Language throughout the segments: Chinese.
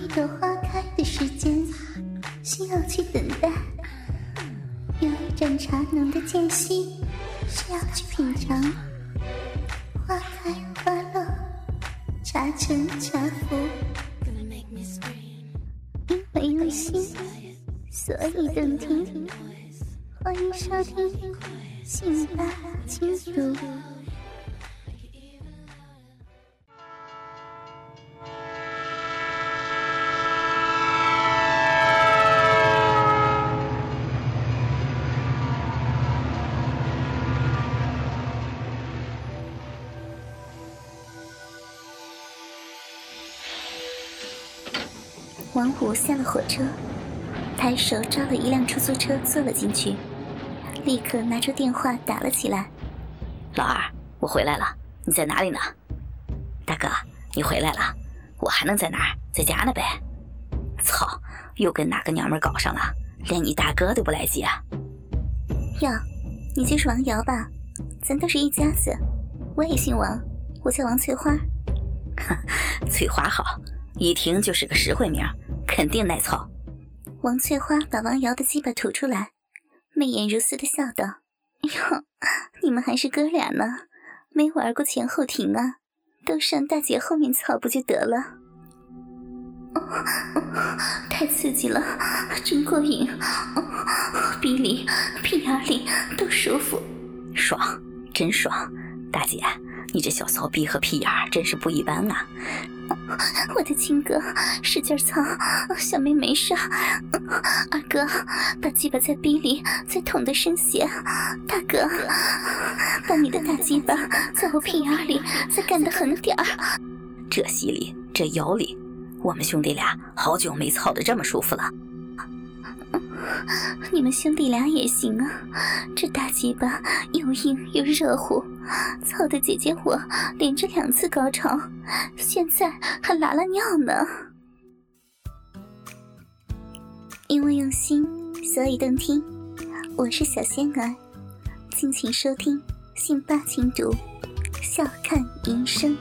有花开的时间，需要去等待。有一盏茶浓的间隙，需要去品尝。花开花落，茶沉茶浮。因为用心，所以动听。欢迎收听性八轻读。王虎下了火车，抬手招了一辆出租车坐了进去，立刻拿出电话打了起来。 老二，我回来了，你在哪里呢？大哥，你回来了，我还能在哪儿？在家呢呗。操，又跟哪个娘们搞上了，连你大哥都不来接。 哟，你就是王瑶吧？咱都是一家子，我也姓王，我叫王翠花。 翠花好，一听就是个实惠名，肯定耐操。 王翠花把王瑶的鸡巴吐出来，媚眼如丝地笑道：哟，你们还是哥俩呢，没玩过前后庭啊，都上大姐后面操不就得了。太刺激了，真过瘾，鼻里屁眼里都舒服， 爽，真爽。大姐，你这小骚逼和屁眼真是不一般啊。 我的亲哥，使劲操，小妹没事。二哥，把鸡巴在逼里再捅得渗血。大哥，把你的大鸡巴在我屁眼里再干得狠点儿。 这戏里，这腰里，我们兄弟俩好久没操得这么舒服了。 你们兄弟俩也行啊，这大鸡巴又硬又热乎，操的姐姐我连着2次高潮，现在还拉了尿呢。因为用心，所以动听。我是小仙儿，敬请收听性八轻读，笑看余生。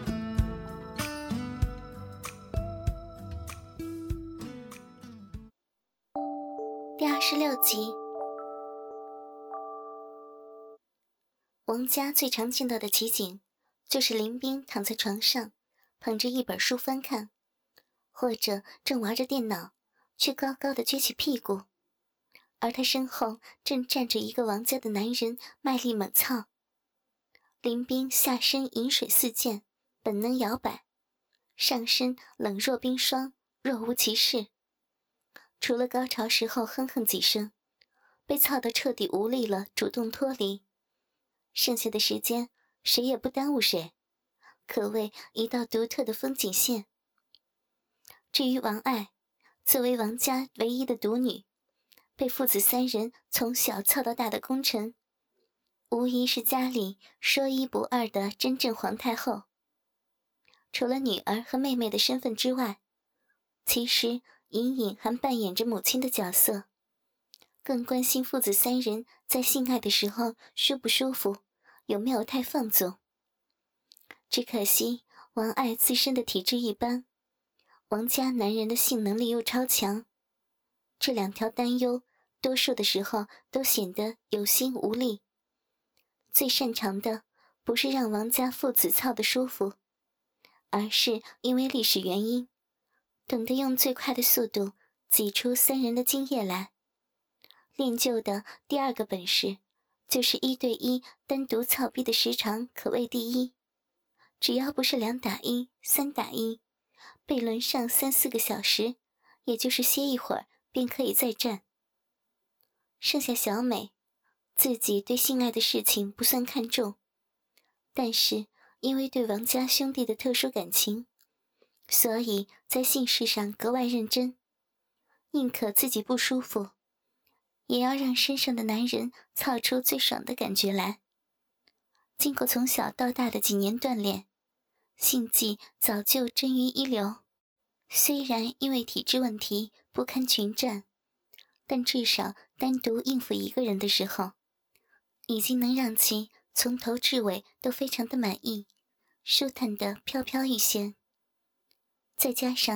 第26集。王家最常见到的奇景，就是林彬躺在床上，捧着一本书翻看，或者正玩着电脑，却高高的撅起屁股，而他身后正站着一个王家的男人，卖力猛操。林彬下身饮水四溅，本能摇摆，上身冷若冰霜，若无其事。除了高潮时候哼哼几声，被操得彻底无力了，主动脱离，剩下的时间谁也不耽误谁，可谓一道独特的风景线。至于王爱，作为王家唯一的独女，被父子3人从小操到大的功臣，无疑是家里说一不二的真正皇太后。除了女儿和妹妹的身份之外，其实隐隐还扮演着母亲的角色，更关心父子3人在性爱的时候舒不舒服，有没有太放纵。只可惜王爱自身的体质一般，王家男人的性能力又超强，这2条担忧多数的时候都显得有心无力。最擅长的不是让王家父子操得舒服，而是因为历史原因，懂得用最快的速度挤出3人的精液来。练就的第2个本事，就是1对1单独操逼的时长可谓第一。只要不是2打1、3打1，被轮上3、4个小时，也就是歇一会儿便可以再战。剩下小美，自己对性爱的事情不算看重，但是因为对王家兄弟的特殊感情，所以在性事上格外认真，宁可自己不舒服，也要让身上的男人操出最爽的感觉来。经过从小到大的几年锻炼，性技早就臻于一流。虽然因为体质问题不堪群战，但至少单独应付一个人的时候，已经能让其从头至尾都非常的满意，舒坦的飘飘欲仙。再加上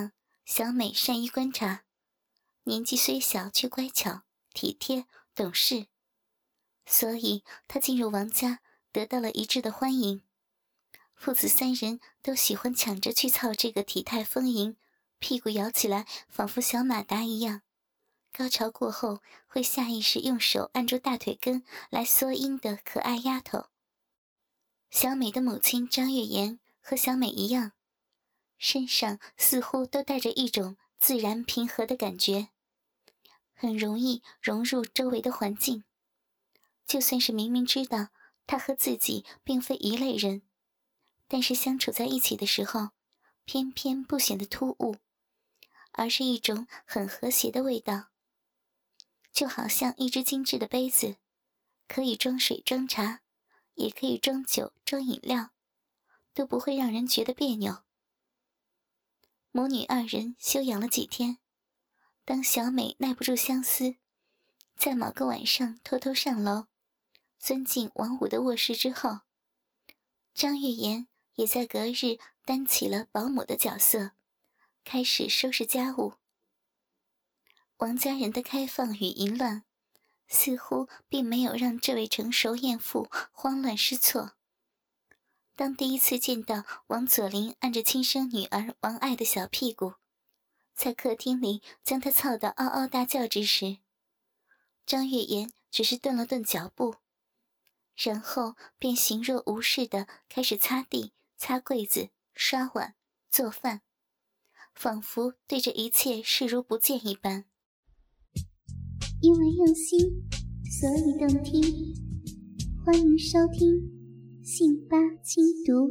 小美善于观察，年纪虽小却乖巧、体贴、懂事，所以她进入王家得到了一致的欢迎。父子3人都喜欢抢着去操这个体态丰盈、屁股摇起来仿佛小马达一样，高潮过后会下意识用手按住大腿根来缩阴的可爱丫头。小美的母亲张月妍和小美一样，身上似乎都带着一种自然平和的感觉，很容易融入周围的环境。就算是明明知道她和自己并非一类人，但是相处在一起的时候，偏偏不显得突兀，而是一种很和谐的味道。就好像一只精致的杯子，可以装水装茶，也可以装酒装饮料，都不会让人觉得别扭。母女2人休养了几天，当小美耐不住相思，在某个晚上偷偷上楼，钻进王五的卧室之后，张月妍也在隔日担起了保姆的角色，开始收拾家务。王家人的开放与淫乱，似乎并没有让这位成熟艳妇慌乱失措。当第一次见到王佐林按着亲生女儿王爱的小屁股，在客厅里将她操得嗷嗷大叫之时，张月妍只是顿了顿脚步，然后便形若无事地开始擦地、擦柜子、刷碗、做饭，仿佛对这一切视如不见一般。 因为用心，所以动听。欢迎收听《信八轻读》。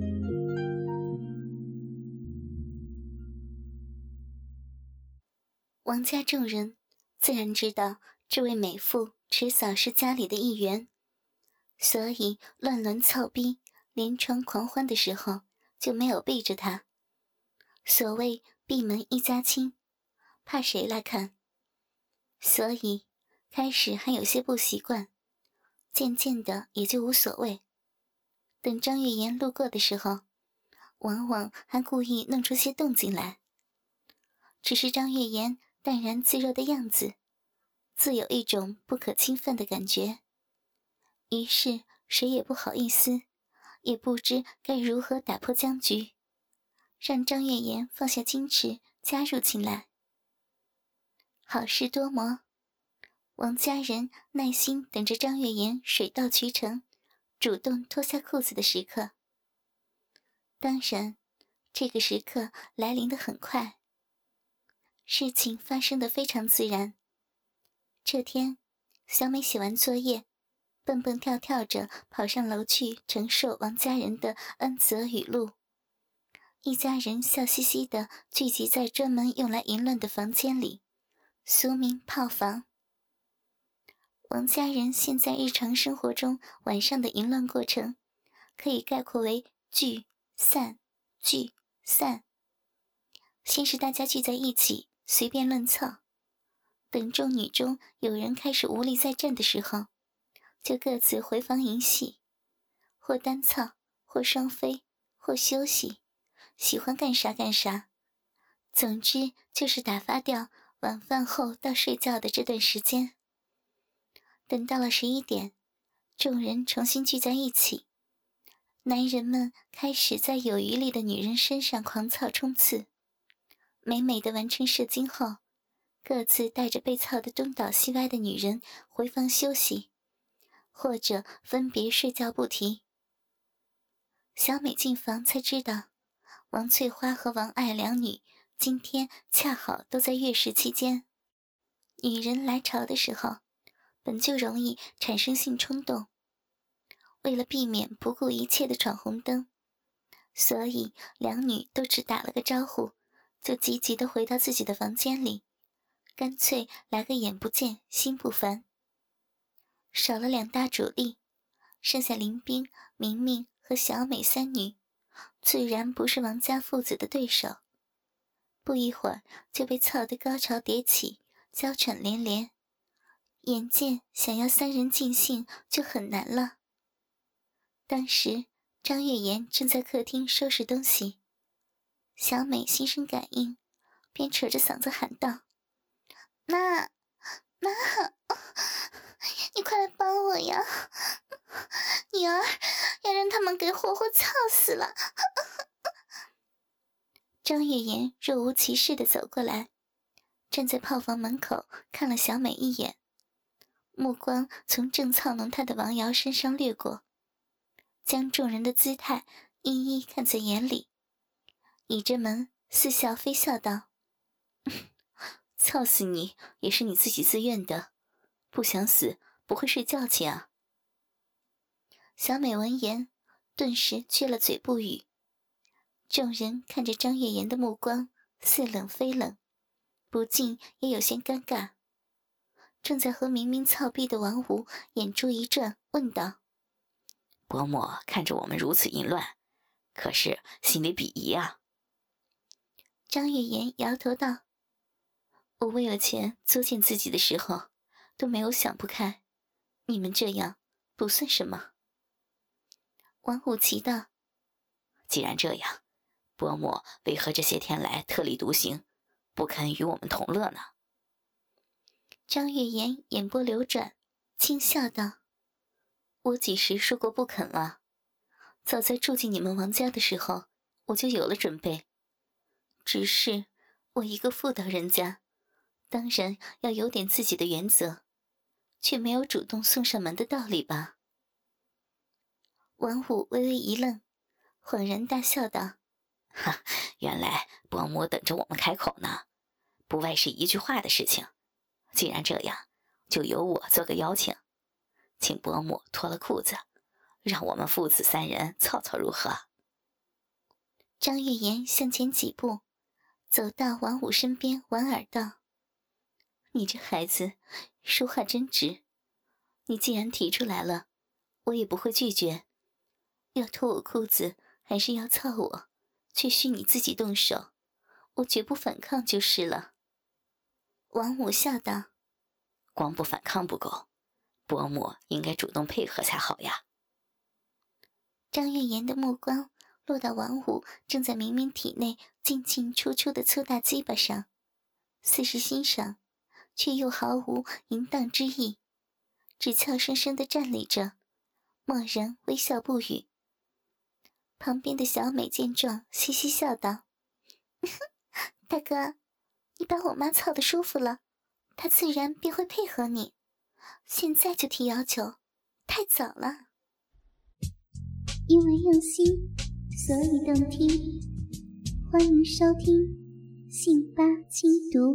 王家众人自然知道这位美妇迟早是家里的一员，所以乱伦操逼、连床狂欢的时候就没有避着她。所谓闭门一家亲，怕谁来看？所以开始还有些不习惯，渐渐的也就无所谓。等张月妍路过的时候，往往还故意弄出些动静来。只是张月妍淡然自若的样子，自有一种不可侵犯的感觉，于是谁也不好意思，也不知该如何打破僵局，让张月妍放下矜持加入进来。好事多磨，王家人耐心等着张月妍水到渠成，主动脱下裤子的时刻。当然，这个时刻来临得很快。事情发生得非常自然。这天，小美写完作业，蹦蹦跳跳着跑上楼去承受王家人的恩泽语录。一家人笑嘻嘻地聚集在专门用来淫乱的房间里，俗名炮房。王家人现在日常生活中晚上的淫乱过程，可以概括为聚、散、聚、散。先是大家聚在一起，随便乱操，等众女中有人开始无力再战的时候，就各自回房营戏，或单操，或双飞，或休息，喜欢干啥干啥。总之就是打发掉晚饭后到睡觉的这段时间。等到了11点，众人重新聚在一起，男人们开始在有余力的女人身上狂操冲刺。美美的完成射精后，各自带着被操得东倒西歪的女人回房休息，或者分别睡觉不提。小美进房才知道，王翠花和王爱两女今天恰好都在月事期间。女人来潮的时候，本就容易产生性冲动，为了避免不顾一切的闯红灯，所以两女都只打了个招呼，就急急地回到自己的房间里，干脆来个眼不见心不烦。少了2大主力，剩下林冰、明明和小美3女，自然不是王家父子的对手。不一会儿就被操得高潮迭起，娇喘连连，眼见想要3人尽兴就很难了。当时张月妍正在客厅收拾东西，小美心生感应， 边扯着嗓子喊道：“妈，妈，你快来帮我呀！女儿要让他们给活活操死了！”张月妍若无其事地走过来，站在炮房门口看了小美一眼，目光从正操弄她的王瑶身上掠过，将众人的姿态一一看在眼里，倚着门似笑非笑道：“操死你也是你自己自愿的，不想死不会睡觉去啊？”小美闻言顿时撅了嘴不语。众人看着张月妍的目光似冷非冷，不禁也有些尴尬。正在和明明操逼的王五眼珠一转，问道：“ 伯母看着我们如此淫乱，可是心里鄙夷啊？” 张月妍摇头道：“我为了钱作践自己的时候，都没有想不开，你们这样不算什么。”王五奇道：“ 既然这样，伯母为何这些天来特立独行，不肯与我们同乐呢？” 张月妍眼波流转，轻笑道：“我几时说过不肯了？早在住进你们王家的时候，我就有了准备。只是我一个妇道人家，当然要有点自己的原则，却没有主动送上门的道理吧？”王虎微微一愣，恍然大笑道：“ 哈，原来伯母等着我们开口呢，不外是一句话的事情。既然这样，就由我做个邀请，请伯母脱了裤子，让我们父子三人操操如何？” 张月妍向前几步，走到王五身边，莞尔道：“你这孩子说话真直，你既然提出来了，我也不会拒绝。要脱我裤子还是要操我，却需你自己动手，我绝不反抗就是了。”王五笑道：“ 光不反抗不够，伯母应该主动配合才好呀。” 张月妍的目光落到王五正在明明体内进进出出的粗大鸡巴上，似是欣赏，却又毫无淫荡之意，只俏生生地站立着，默然微笑不语。旁边的小美见状，嘻嘻笑道：“大哥，你把我妈操得舒服了，她自然便会配合你。现在就提要求，太早了。” 因为用心，所以动听。欢迎收听《信八轻读》。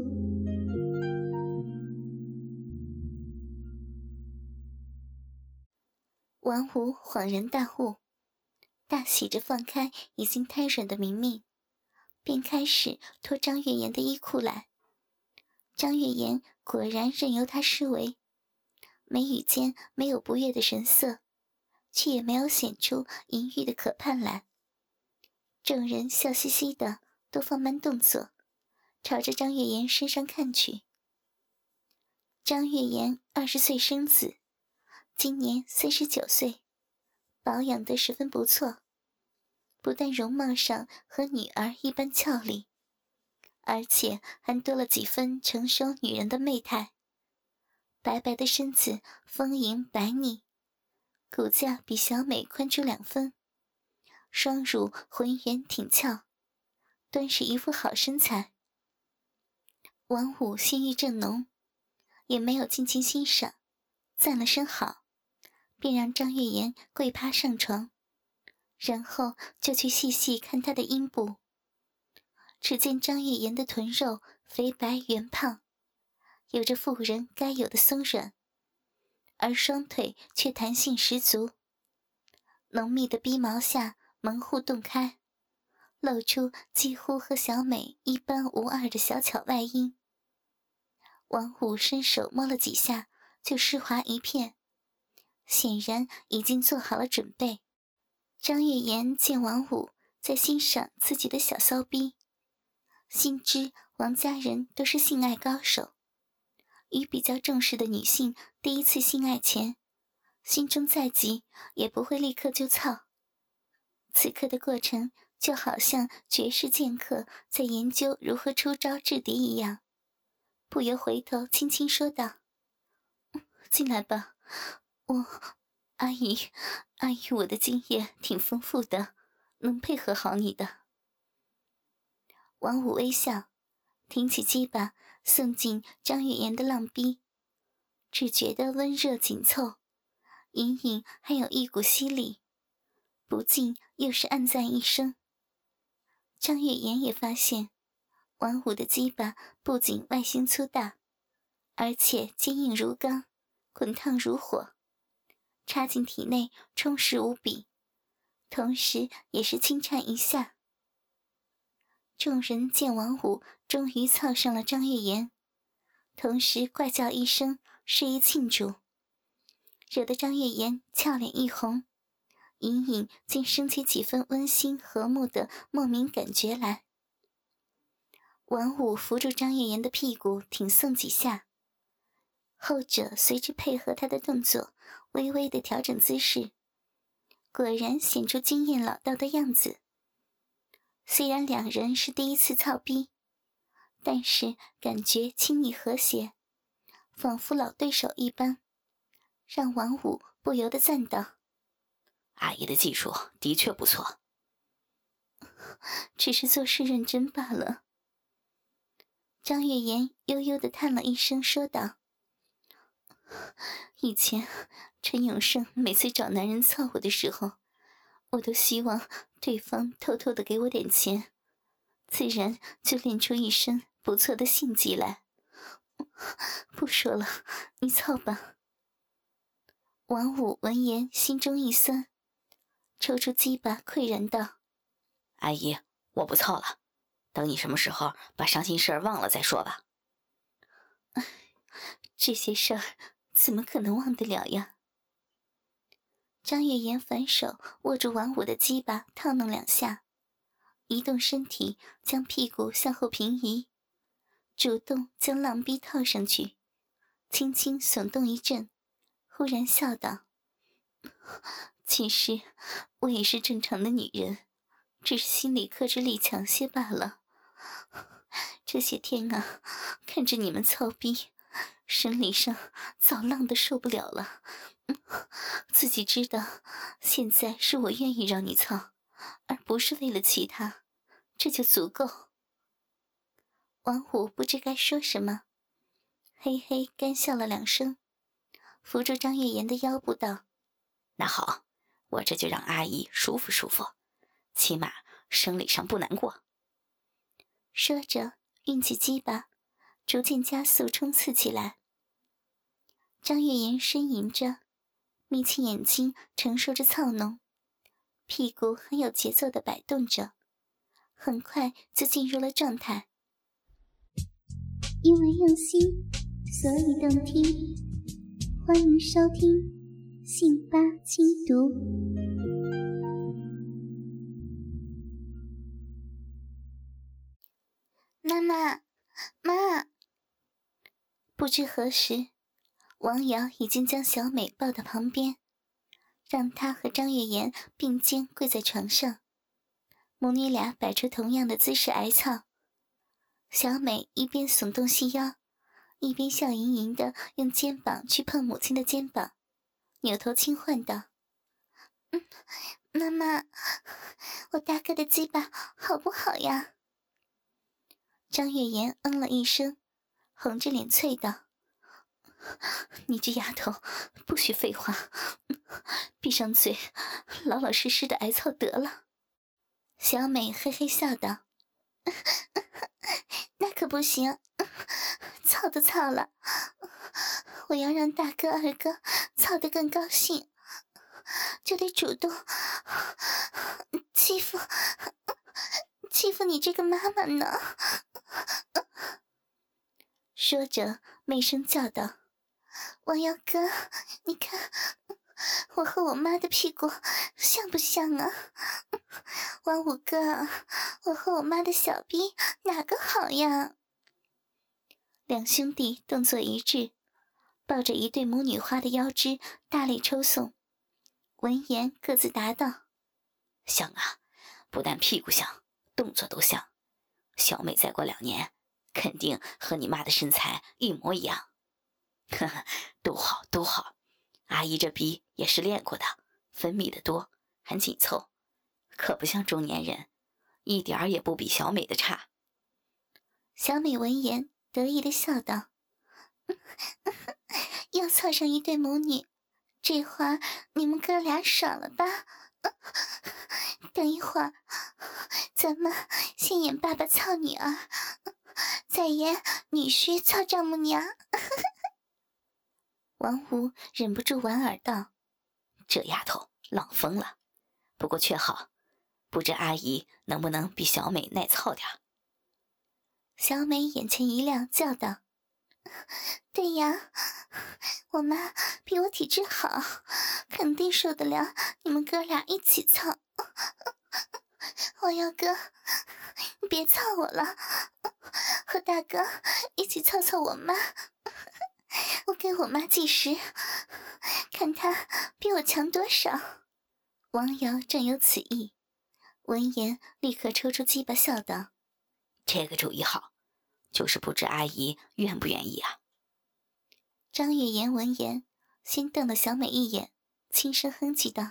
王五恍然大悟，大喜着放开已经瘫软的明明，便开始脱张月妍的衣裤来。张月妍果然任由他施为，眉宇间没有不悦的神色，却也没有显出淫欲的可盼来。众人笑嘻嘻的都放慢动作，朝着张月妍身上看去。张月妍20岁生子，今年39岁，保养得十分不错，不但容貌上和女儿一般俏丽，而且还多了几分成熟女人的媚态。白白的身子丰盈白腻，骨架比小美宽出2分，双乳浑圆挺翘，端是一副好身材。王五性欲正浓，也没有尽情欣赏，赞了声好，便让张月妍跪趴上床，然后就去细细看她的阴部。只见张月妍的臀肉肥白圆胖，有着妇人该有的松软，而双腿却弹性十足，浓密的逼毛下门户洞开，露出几乎和小美一般无二的小巧外阴。王五伸手摸了几下，就湿滑一片，显然已经做好了准备。张月妍见王五在欣赏自己的小骚逼，心知王家人都是性爱高手，与比较重视的女性第一次性爱前，心中再急也不会立刻就操。此刻的过程就好像绝世剑客在研究如何出招制敌一样，不由回头轻轻说道：“进来吧，阿姨，我的经验挺丰富的，能配合好你的。”王武微笑，挺起鸡巴送进张月妍的浪逼，只觉得温热紧凑，隐隐还有一股吸力，不禁又是暗赞一声。张月妍也发现，王武的鸡巴不仅外形粗大，而且坚硬如钢，滚烫如火，插进体内充实无比，同时也是轻颤一下。众人见王武终于操上了张月妍，同时怪叫一声，示意庆祝，惹得张月妍俏脸一红，隐隐竟升起几分温馨和睦的莫名感觉来。王武扶住张月妍的屁股挺送几下，后者随之配合他的动作，微微地调整姿势，果然显出经验老道的样子。虽然两人是第一次操逼，但是感觉亲密和谐，仿佛老对手一般，让王武不由得赞道：“ 阿姨的技术的确不错。” 只是做事认真罢了。张月妍悠悠地叹了一声，说道：“以前陈永胜每次找男人操我的时候，我都希望对方偷偷地给我点钱，自然就练出一身不错的性技来。不说了，你操吧。”王武闻言心中一酸，抽出鸡巴喟然道：“ 阿姨，我不操了，等你什么时候把伤心事儿忘了再说吧。” 这些事儿怎么可能忘得了呀？张月妍反手握住王武的鸡巴，套弄两下，移动身体，将屁股向后平移，主动将浪逼套上去，轻轻耸动一阵，忽然笑道：“其实我也是正常的女人，只是心理克制力强些罢了。这些天啊，看着你们操逼，生理上早浪得受不了了。自己知道现在是我愿意让你操，而不是为了其他，这就足够。”王武不知该说什么，嘿嘿干笑了两声，扶住张月妍的腰部道：“ 那好，我这就让阿姨舒服舒服，起码生理上不难过。” 说着运起鸡巴，逐渐加速冲刺起来。张月妍呻吟着，眯起眼睛承受着操弄，屁股很有节奏地摆动着，很快就进入了状态。 因为用心，所以动听。欢迎收听《信八轻读》。 妈妈，妈！不知何时，王瑶已经将小美抱到旁边，让她和张月妍并肩跪在床上，母女俩摆出同样的姿势挨操。小美一边耸动细腰，一边笑盈盈地用肩膀去碰母亲的肩膀，扭头轻唤道：“妈妈，我大哥的鸡巴好不好呀？”张月妍嗯了一声，红着脸啐道：“你这丫头，不许废话，闭上嘴，老老实实的挨操得了。”小美嘿嘿笑道：“那可不行，操都操了，我要让大哥二哥操得更高兴，就得主动欺负你这个妈妈呢。”说着媚声叫道：“王瑶哥，你看我和我妈的屁股像不像啊？王五哥，我和我妈的小逼哪个好呀？”两兄弟动作一致，抱着一对母女花的腰肢大力抽送，闻言各自答道：“ 像啊， 不但屁股像，动作都像。小美再过2年，肯定和你妈的身材一模一样。呵呵，都好都好，阿姨这逼也是练过的，分泌的多，很紧凑，可不像中年人，一点儿也不比小美的差。 小美闻言得意地笑道：又凑上一对母女，这会儿你们哥俩爽了吧？等一会儿咱们先演爸爸操女儿，再演女婿操丈母娘。王吴忍不住莞尔道： 这丫头浪疯了，不过却好，不知阿姨能不能比小美耐操点。 小美眼前一亮，叫道：对呀，我妈比我体质好，肯定受得了你们哥俩一起操。王瑶哥，别操我了，和大哥一起操操我妈。我给我妈计时，看她比我强多少。王瑶正有此意，闻言立刻抽出鸡巴笑道： 这个主意好，就是不知阿姨愿不愿意啊。 张月言闻言，先瞪了小美一眼，轻声哼唧道：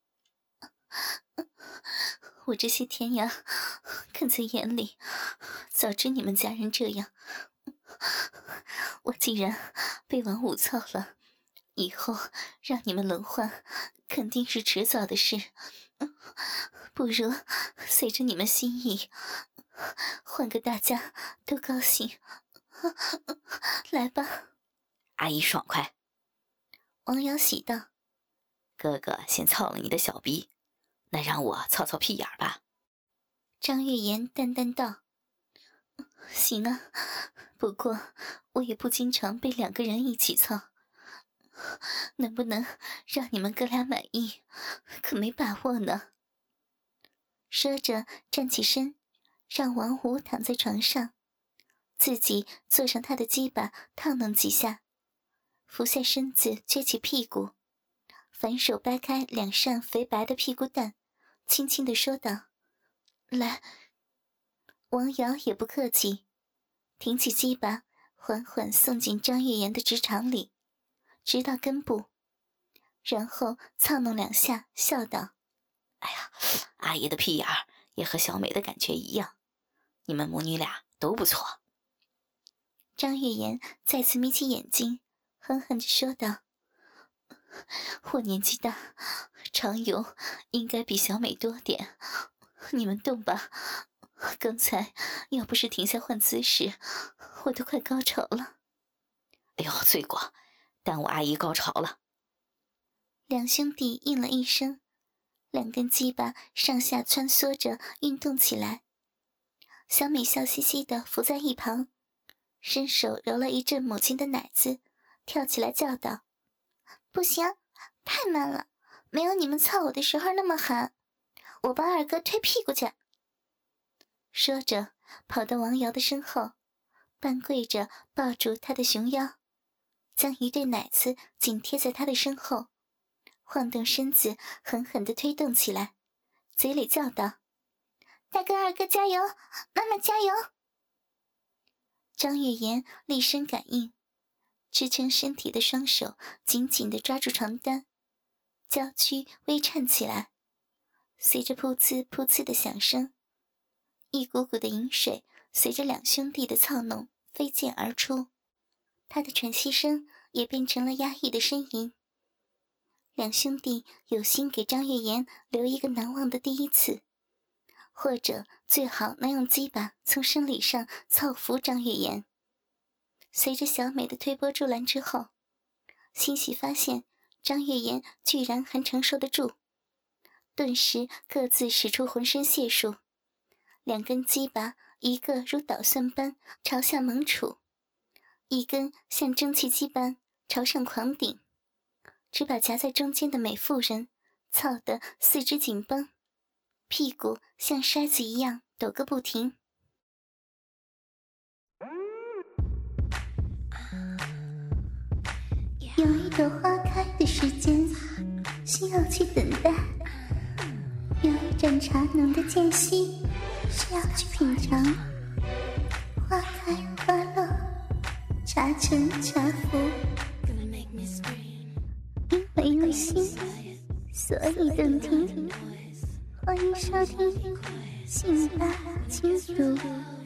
我这些天呀，看在眼里，早知你们家人这样，我既然被王五操了，以后让你们轮换肯定是迟早的事，不如随着你们心意，换个大家都高兴。来吧。 阿姨爽快。 王瑶喜道： 哥哥先操了你的小逼，那让我操操屁眼吧。 张月言淡淡道：行啊，不过我也不经常被2个人一起操，能不能让你们哥俩满意，可没把握呢。说着站起身，让王吴躺在床上，自己坐上他的鸡巴烫弄几下，俯下身子撅起屁股，反手掰开2扇肥白的屁股蛋，轻轻地说道：来。王瑶也不客气，挺起鸡巴，缓缓送进张月言的直肠里，直到根部，然后操弄2下，笑道： 哎呀，阿姨的屁眼儿也和小美的感觉一样，你们母女俩都不错。 张月言再次眯起眼睛，哼哼着说道：我年纪大，常有应该比小美多点，你们动吧。刚才要不是停下换姿势，我都快高潮了。 哎呦，罪过，耽误阿姨高潮了。 2兄弟应了一声，2根鸡巴上下穿梭着运动起来。小美笑嘻嘻地伏在一旁，伸手揉了一阵母亲的奶子，跳起来叫道：不行，太慢了，没有你们操我的时候那么狠，我帮2哥推屁股去。说着跑到王瑶的身后，半跪着抱住他的熊腰，将一对奶子紧贴在他的身后，晃动身子狠狠地推动起来，嘴里叫道：大哥2哥加油，妈妈加油。张月言厉声感应，支撑身体的双手紧紧地抓住床单，娇躯微颤起来，随着噗呲噗呲的响声，一股股的饮水随着2兄弟的操弄飞溅而出，他的喘息声也变成了压抑的呻吟。2兄弟有心给张月言留一个难忘的第一次，或者最好能用鸡巴从生理上操服张月言。随着小美的推波助澜之后，欣喜发现张月言居然还承受得住，顿时各自使出浑身解数，2根鸡巴一个如捣蒜般朝下猛杵，一根像蒸汽机般朝上狂顶，只把夹在中间的美妇人操得四肢紧绷，屁股像筛子一样抖个不停。 有一朵花开的时间，需要去等待；有一盏本茶浓的间隙是要去品尝花开花落，茶沉茶浮。因为用心，所以动听。欢迎收听《信吧清读》。